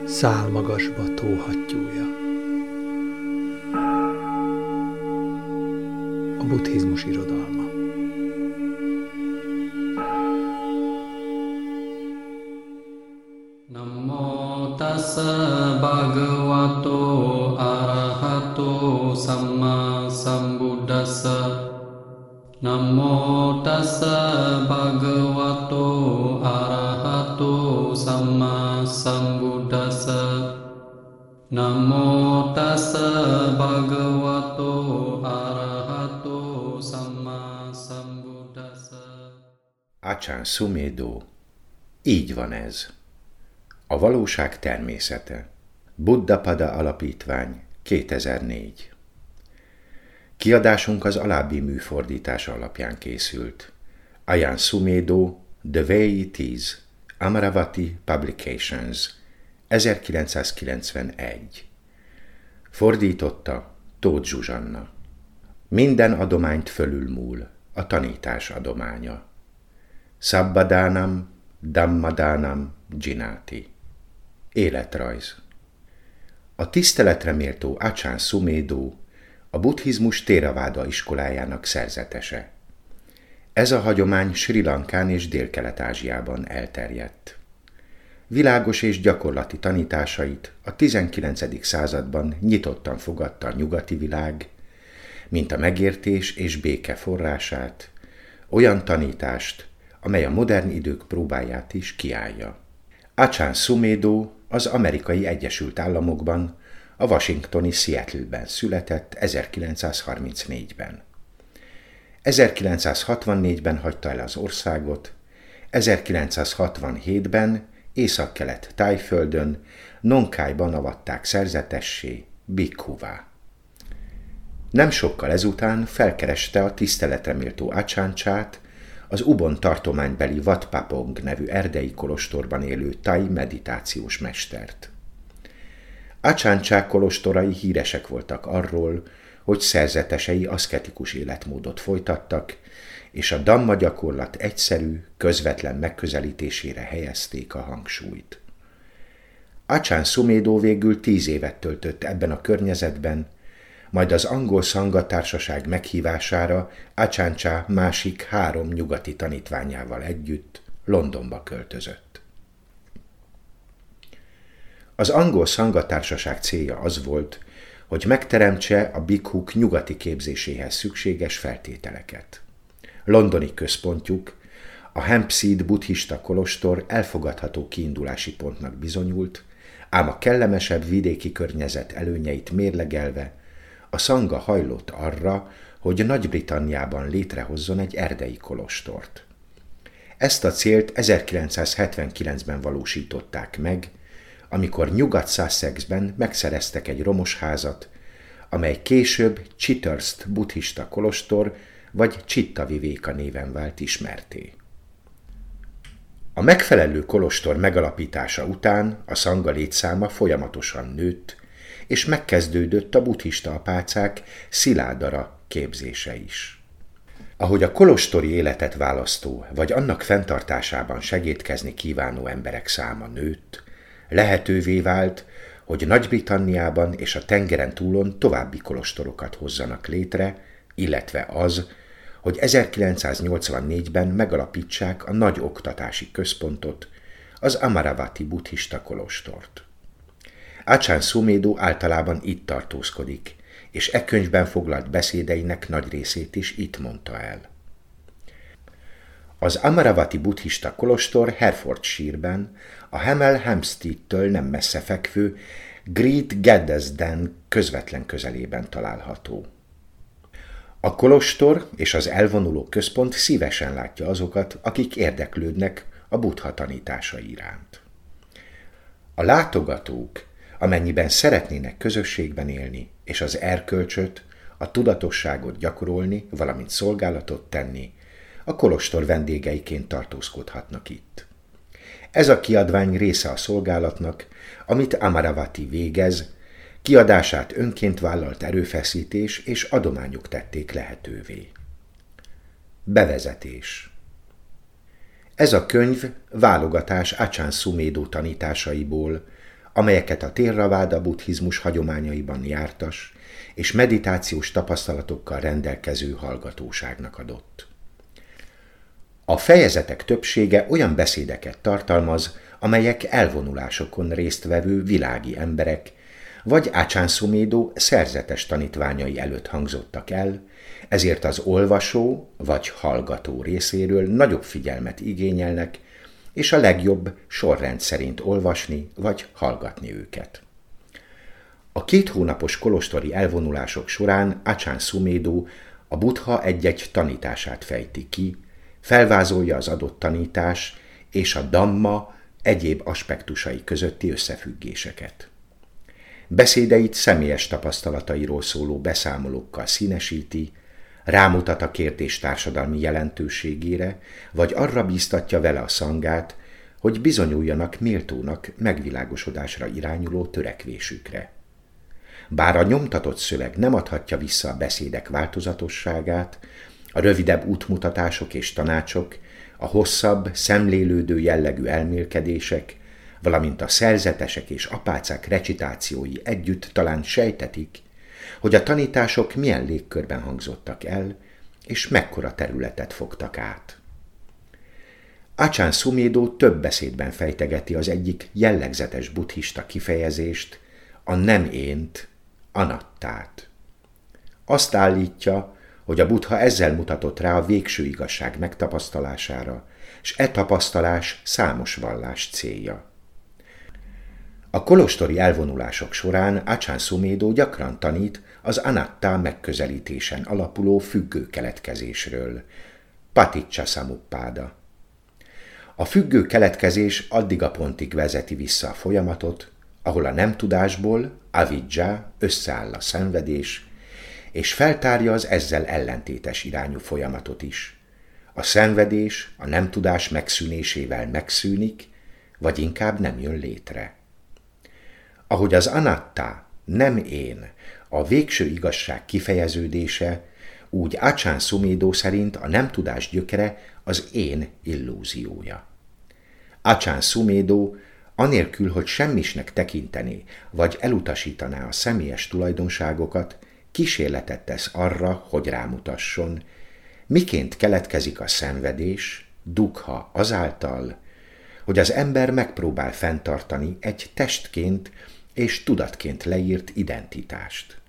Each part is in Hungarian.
Szálmagasba tóhattyúja. A buddhizmus irodalma. Namo tassa bhagavato arahato samma sambuddhassa. Namo tassa bhagavato arahato samma sambuddhassa. Namo tassa bhagavato arahato samma sambuddhassa. Achan Sumedho. Így van ez. A valóság természete. Buddhapada Alapítvány, 2004. Kiadásunk az alábbi műfordítása alapján készült. Achan Sumedho, The Way It Is, Amaravati Publications, 1991. Fordította Tóth Zsuzsanna. Minden adományt fölülmúl a tanítás adománya. Sabbadánam, Dhammadánam, Jináti. Életrajz. A tiszteletre méltó Achan Sumedho a buddhizmus Theravada iskolájának szerzetese. Ez a hagyomány Srí Lankán és Délkelet-Ázsiában elterjedt. Világos és gyakorlati tanításait a 19. században nyitottan fogadta a nyugati világ, mint a megértés és béke forrását, olyan tanítást, amely a modern idők próbáját is kiállja. Achan Sumedho az Amerikai Egyesült Államokban, a washingtoni Seattle-ben született 1934-ben. 1964-ben hagyta el az országot, 1967-ben északkelet Tájföldön, Nongkájban avatták szerzetessé, bhikkhuvá. Nem sokkal ezután felkereste a tiszteletre méltó Achancsát, az Ubon tartománybeli Wat Pah Bong nevű erdei kolostorban élő thai meditációs mestert. Achancsák kolostorai híresek voltak arról, hogy szerzetesei aszketikus életmódot folytattak, és a dhamma gyakorlat egyszerű, közvetlen megközelítésére helyezték a hangsúlyt. Achan Sumedho végül 10 évet töltött ebben a környezetben, majd az angol szanga társaság meghívására Achancsá másik 3 nyugati tanítványával együtt Londonba költözött. Az angol szanga társaság célja az volt, hogy megteremtse a bhikkhuk nyugati képzéséhez szükséges feltételeket. Londoni központjuk, a Hampstead buddhista kolostor elfogadható kiindulási pontnak bizonyult, ám a kellemesebb vidéki környezet előnyeit mérlegelve a szanga hajlott arra, hogy Nagy-Britanniában létrehozzon egy erdei kolostort. Ezt a célt 1979-ben valósították meg, amikor Nyugat-Sussexben megszereztek egy romos házat, amely később Chithurst buddhista kolostor vagy Chitta-Vivéka néven vált ismertté. A megfelelő kolostor megalapítása után a szanga létszáma folyamatosan nőtt, és megkezdődött a buddhista apácák sziládara képzése is. Ahogy a kolostori életet választó vagy annak fenntartásában segédkezni kívánó emberek száma nőtt, lehetővé vált, hogy Nagy-Britanniában és a tengeren túlon további kolostorokat hozzanak létre, illetve az, hogy 1984-ben megalapítsák a nagy oktatási központot, az Amaravati buddhista kolostort. Achan Sumedho általában itt tartózkodik, és e könyvben foglalt beszédeinek nagy részét is itt mondta el. Az Amaravati buddhista kolostor Herefordshire-ben, a Hemel Hempstead-től nem messze fekvő Great Gaddesden közvetlen közelében található. A kolostor és az elvonuló központ szívesen látja azokat, akik érdeklődnek a Buddha tanításai iránt. A látogatók, amennyiben szeretnének közösségben élni, és az erkölcsöt, a tudatosságot gyakorolni, valamint szolgálatot tenni, a kolostor vendégeiként tartózkodhatnak itt. Ez a kiadvány része a szolgálatnak, amit Amaravati végez, kiadását önként vállalt erőfeszítés és adományok tették lehetővé. Bevezetés. Ez a könyv válogatás Achan Sumedho tanításaiból, amelyeket a Theravada buddhizmus hagyományaiban jártas és meditációs tapasztalatokkal rendelkező hallgatóságnak adott. A fejezetek többsége olyan beszédeket tartalmaz, amelyek elvonulásokon résztvevő világi emberek vagy Achan Sumedho szerzetes tanítványai előtt hangzottak el, ezért az olvasó vagy hallgató részéről nagyobb figyelmet igényelnek, és a legjobb sorrend szerint olvasni vagy hallgatni őket. A 2 hónapos kolostori elvonulások során Achan Sumedho a Buddha egy-egy tanítását fejti ki, felvázolja az adott tanítás és a Dhamma egyéb aspektusai közötti összefüggéseket. Beszédeit személyes tapasztalatairól szóló beszámolókkal színesíti, rámutat a kérdés társadalmi jelentőségére, vagy arra bíztatja vele a szangát, hogy bizonyuljanak méltónak megvilágosodásra irányuló törekvésükre. Bár a nyomtatott szöveg nem adhatja vissza a beszédek változatosságát, a rövidebb útmutatások és tanácsok, a hosszabb, szemlélődő jellegű elmélkedések, valamint a szerzetesek és apácák recitációi együtt talán sejtetik, hogy a tanítások milyen légkörben hangzottak el, és mekkora területet fogtak át. Achan Sumedho több beszédben fejtegeti az egyik jellegzetes buddhista kifejezést, a nem ént, anattát. Azt állítja, hogy a Buddha ezzel mutatott rá a végső igazság megtapasztalására, s e tapasztalás számos vallás célja. A kolostori elvonulások során Achan Sumedho gyakran tanít az anatta megközelítésen alapuló függő keletkezésről, paticcasamuppada. A függő keletkezés addig a pontig vezeti vissza a folyamatot, ahol a nem tudásból, avidja, összeáll a szenvedés, és feltárja az ezzel ellentétes irányú folyamatot is. A szenvedés a nem tudás megszűnésével megszűnik, vagy inkább nem jön létre. Ahogy az anatta, nem én, a végső igazság kifejeződése, úgy Achan Sumedho szerint a nem tudás gyökere az én illúziója. Achan Sumedho anélkül, hogy semmisnek tekintené, vagy elutasítaná a személyes tulajdonságokat, kísérletet tesz arra, hogy rámutasson, miként keletkezik a szenvedés, dukkha azáltal, hogy az ember megpróbál fenntartani egy testként és tudatként leírt identitást.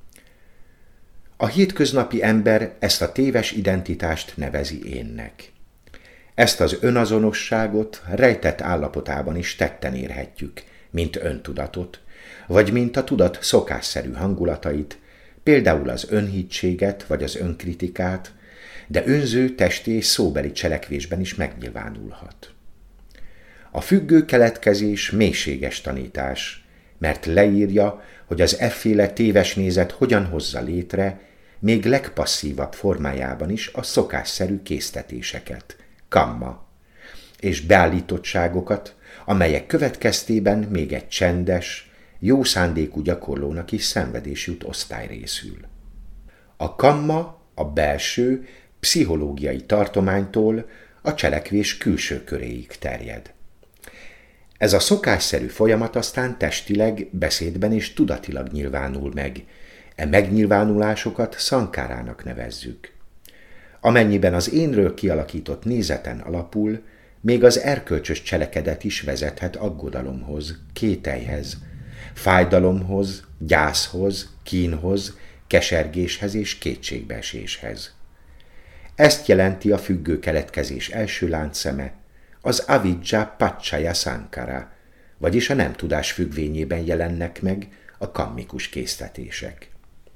A hétköznapi ember ezt a téves identitást nevezi énnek. Ezt az önazonosságot rejtett állapotában is tetten érhetjük, mint öntudatot, vagy mint a tudat szokásszerű hangulatait, például az önhitséget vagy az önkritikát, de önző testi és szóbeli cselekvésben is megnyilvánulhat. A függő keletkezés mélységes tanítás, mert leírja, hogy az efféle téves nézet hogyan hozza létre, még legpasszívabb formájában is a szokásszerű késztetéseket, kamma, és beállítottságokat, amelyek következtében még egy csendes, jó szándékú gyakorlónak is szenvedés jut osztály részül. A kamma a belső, pszichológiai tartománytól a cselekvés külső köréig terjed. Ez a szokásszerű folyamat aztán testileg, beszédben és tudatilag nyilvánul meg. E megnyilvánulásokat szankárának nevezzük. Amennyiben az énről kialakított nézeten alapul, még az erkölcsös cselekedet is vezethet aggodalomhoz, kételyhez, fájdalomhoz, gyászhoz, kínhoz, kesergéshez és kétségbeeséshez. Ezt jelenti a függő keletkezés első láncszeme, az avidja paccaya sankhara, vagyis a nem tudás függvényében jelennek meg a kammikus késztetések.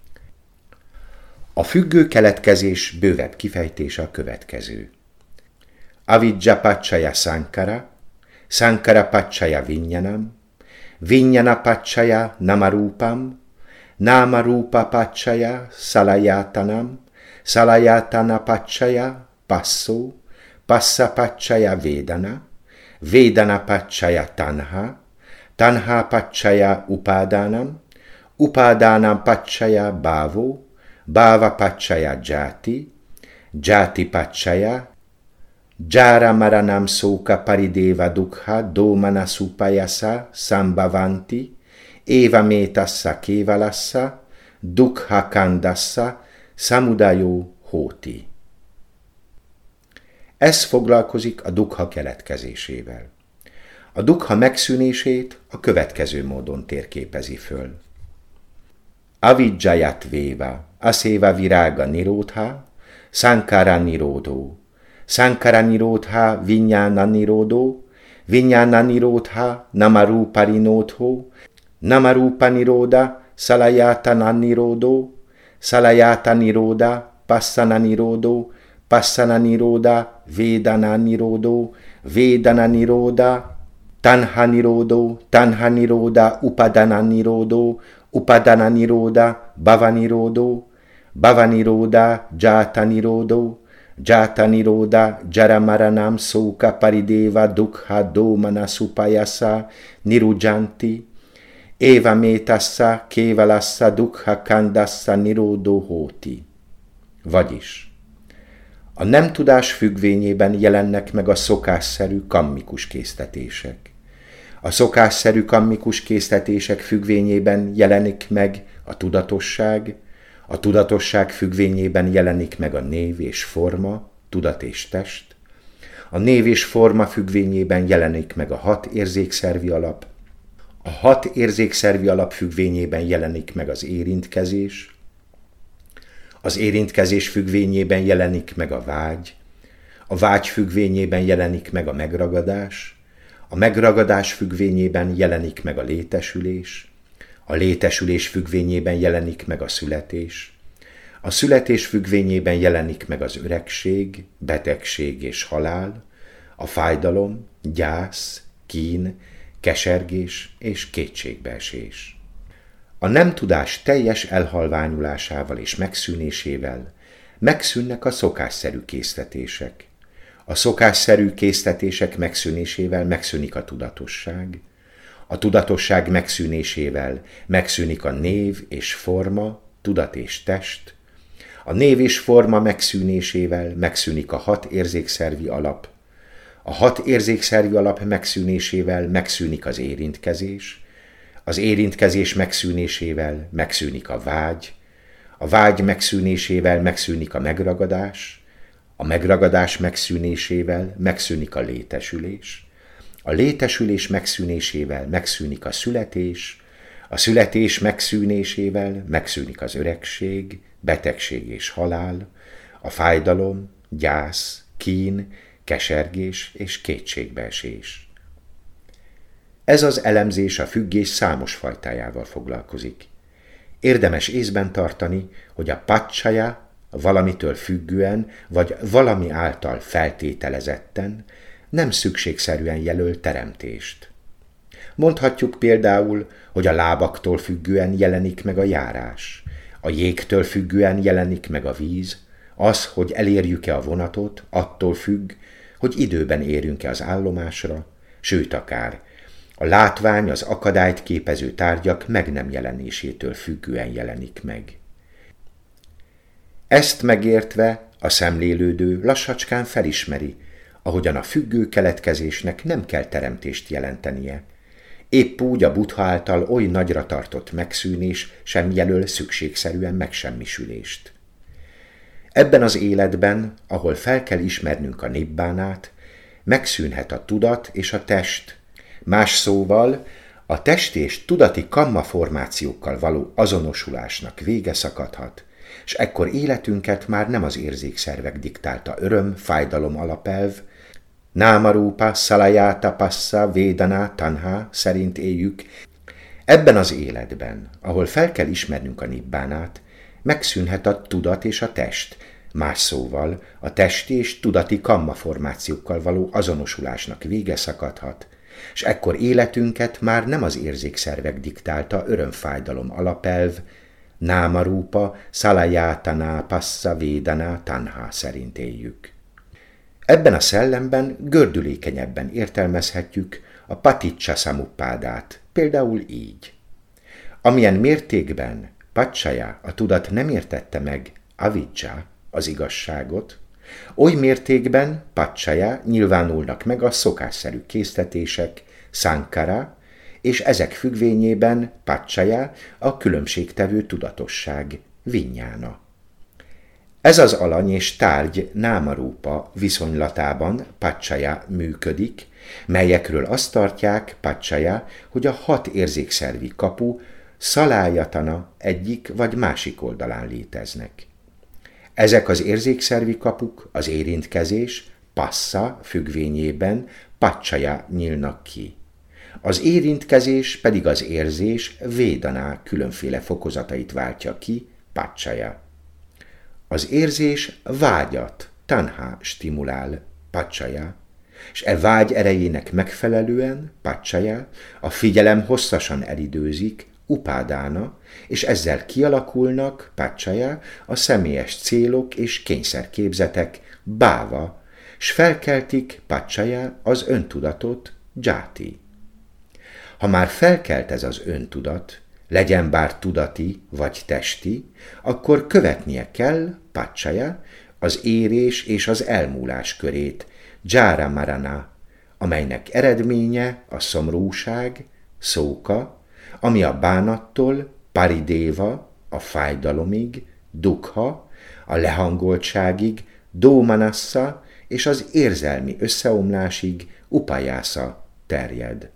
A függő keletkezés bővebb kifejtése a következő. Avidja paccaya sankhara, sankhara paccaya vinnyanam, vinnyana paccaya namarupam, namarupa paccaya salayatanam, salayatana paccaya passo, passa paccaya vedana, vedana paccaya tanha, tanha paccaya upadanam, upadanam paccaya bhavo, bhava paccaya jati, jati paccaya Jara maranam soka parideva dukha domana supayasa sambhavanti, eva metassa kevalassa, dukha kandassa, samudayo hóti. Ez foglalkozik a dukha keletkezésével. A dukha megszűnését a következő módon térképezi föl. Avidzsajat véva, aséva virága nirodha, sankara nirodó, sankara nirodha vinyána nirodó, vinyána nirodha namarupa nirodho, namarupa niroda salayatana nirodó, salayata niroda passana nirodó, passana niroda vedana nirodó, vedana niroda tanha nirodó, tanha niroda upadana nirodó, upadana niroda bhava nirodó, bhava niroda jata nirodó, jata niroda jara maranam soka parideva dukha domana supayasa nirujanti, eva metassa kevalassa dukha kandassa nirodó hóti. Vagyis a nem tudás függvényében jelennek meg a szokásszerű kammikus késztetések. A szokásszerű kammikus késztetések függvényében jelenik meg a tudatosság függvényében jelenik meg a név és forma, tudat és test, a név és forma függvényében jelenik meg a 6 érzékszervi alap, a 6 érzékszervi alap függvényében jelenik meg az érintkezés függvényében jelenik meg a vágy függvényében jelenik meg a megragadás függvényében jelenik meg a létesülés függvényében jelenik meg a születés függvényében jelenik meg az öregség, betegség és halál, a fájdalom, gyász, kín, kesergés és kétségbeesés. A nem tudás teljes elhalványulásával és megszűnésével megszűnnek a szokásszerű késztetések. A szokásszerű késztetések megszűnésével megszűnik a tudatosság megszűnésével megszűnik a név és forma, tudat és test, a név és forma megszűnésével megszűnik a 6 érzékszervi alap, a 6 érzékszervi alap megszűnésével megszűnik az érintkezés megszűnésével megszűnik a vágy megszűnésével megszűnik a megragadás megszűnésével megszűnik a létesülés megszűnésével megszűnik a születés megszűnésével megszűnik az öregség, betegség és halál, a fájdalom, gyász, kín, kesergés és kétségbeesés. Ez az elemzés a függés számos fajtájával foglalkozik. Érdemes észben tartani, hogy a paccaya valamitől függően vagy valami által feltételezetten nem szükségszerűen jelöl teremtést. Mondhatjuk például, hogy a lábaktól függően jelenik meg a járás, a jégtől függően jelenik meg a víz, az, hogy elérjük-e a vonatot, attól függ, hogy időben érünk-e az állomásra, sőt akár a látvány az akadályt képező tárgyak meg nem jelenésétől függően jelenik meg. Ezt megértve a szemlélődő lassacskán felismeri, ahogyan a függő keletkezésnek nem kell teremtést jelentenie. Épp úgy a Buddha által oly nagyra tartott megszűnés sem jelöl szükségszerűen megsemmisülést. Ebben az életben, ahol fel kell ismernünk a nibbánát, megszűnhet a tudat és a test. Más szóval, a testi és tudati kamma formációkkal való azonosulásnak vége szakadhat, és ekkor életünket már nem az érzékszervek diktálta öröm, fájdalom alapelv, námarupa, szalajáta, passa, védana, tanha szerint éljük. Ebben az életben, ahol fel kell ismernünk a nibbánát, megszűnhet a tudat és a test, más szóval a testi és tudati kamma formációkkal való azonosulásnak vége szakadhat, és ekkor életünket már nem az érzékszervek diktálta örömfájdalom alapelv, námarupa, szalajátana, passa, védana, tanha szerint éljük. Ebben a szellemben gördülékenyebben értelmezhetjük a paticca samuppádát, például így. Amilyen mértékben paccaya, a tudat nem értette meg avidzsa, az igazságot, Oly mértékben, paccaya, nyilvánulnak meg a szokásszerű késztetések, sankara, és ezek függvényében paccaya a különbségtevő tudatosság, vinyána. Ez az alany és tárgy námarupa viszonylatában paccaya működik, melyekről azt tartják paccaya, hogy a 6 érzékszervi kapu szalájatana egyik vagy másik oldalán léteznek. Ezek az érzékszervi kapuk, az érintkezés, passa függvényében paccaya nyílnak ki. Az érintkezés pedig az érzés védaná különféle fokozatait váltja ki, paccaya. Az érzés vágyat, tanha stimulál, paccaya, és e vágy erejének megfelelően, paccaya, a figyelem hosszasan elidőzik, upádána, és ezzel kialakulnak, paccaya, a személyes célok és kényszerképzetek, báva, s felkeltik, paccaya, az öntudatot, játi. Ha már felkelt ez az öntudat, legyen bár tudati vagy testi, akkor követnie kell, paccaya, az érés és az elmúlás körét, jara marana, amelynek eredménye a szomorúság, szóka, ami a bánattól, paridéva, a fájdalomig, dukha, a lehangoltságig, domanassa és az érzelmi összeomlásig, upayasa terjed.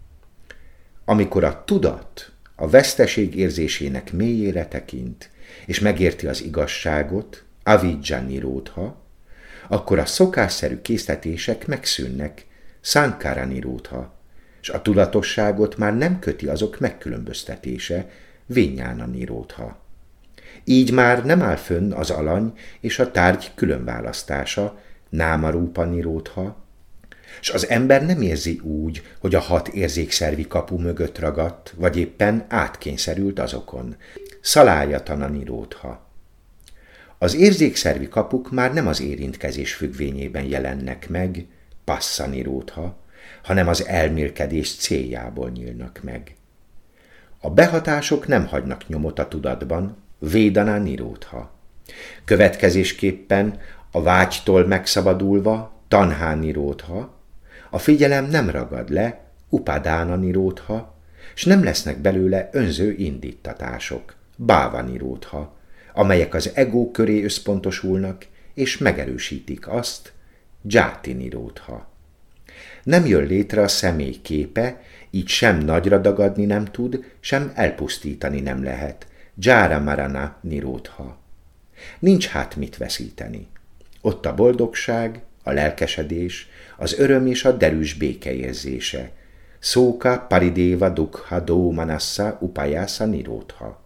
Amikor a tudat a veszteség érzésének mélyére tekint, és megérti az igazságot, avidja nirodha, akkor a szokásszerű késztetések megszűnnek, sankara nirodha, és a tudatosságot már nem köti azok megkülönböztetése, vinyána nirodha. Így már nem áll fönn az alany és a tárgy különválasztása, námarupa nirodha, és az ember nem érzi úgy, hogy a 6 érzékszervi kapu mögött ragadt, vagy éppen átkényszerült azokon, szalájatana nirodha. Az érzékszervi kapuk már nem az érintkezés függvényében jelennek meg, passa nirodha, hanem az elmélkedés céljából nyílnak meg. A behatások nem hagynak nyomot a tudatban, védana nirodha. Következésképpen a vágytól megszabadulva, tanha nirodha, a figyelem nem ragad le, upadána nirodha, s nem lesznek belőle önző indítatások, báva nirodha, amelyek az ego köré összpontosulnak, és megerősítik azt, játi nirodha. Nem jön létre a személy képe, így sem nagyra dagadni nem tud, sem elpusztítani nem lehet, jara marana nirodha. Nincs hát mit veszíteni. Ott a boldogság, a lelkesedés, az öröm és a derűs béke érzése. Szóka paridéva dukha domanassa upayasa nirodha.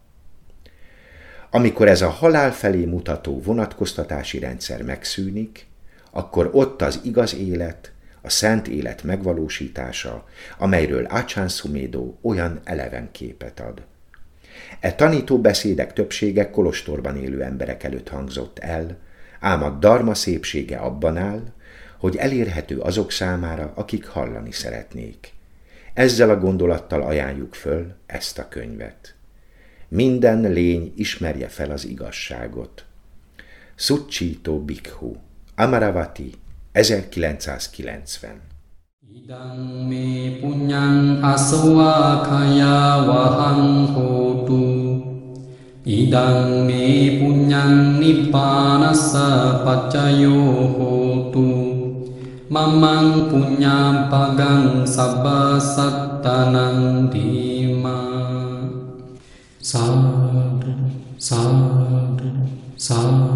Amikor ez a halál felé mutató vonatkoztatási rendszer megszűnik, akkor ott az igaz élet, a szent élet megvalósítása, amelyről Achan Sumedho olyan eleven képet ad. E tanítóbeszédek többsége kolostorban élő emberek előtt hangzott el, ám a dharma szépsége abban áll, hogy elérhető azok számára, akik hallani szeretnék. Ezzel a gondolattal ajánljuk föl ezt a könyvet. Minden lény ismerje fel az igazságot. Sucitto Bhikkhu, Amaravati, 1990. Idang me punyang asavakaya vahang hotu. Idang me punyang nippanassa paccayo hotu. Mamang punyam pagang sabba sattanang dima. Sadhu, sadhu, sadhu.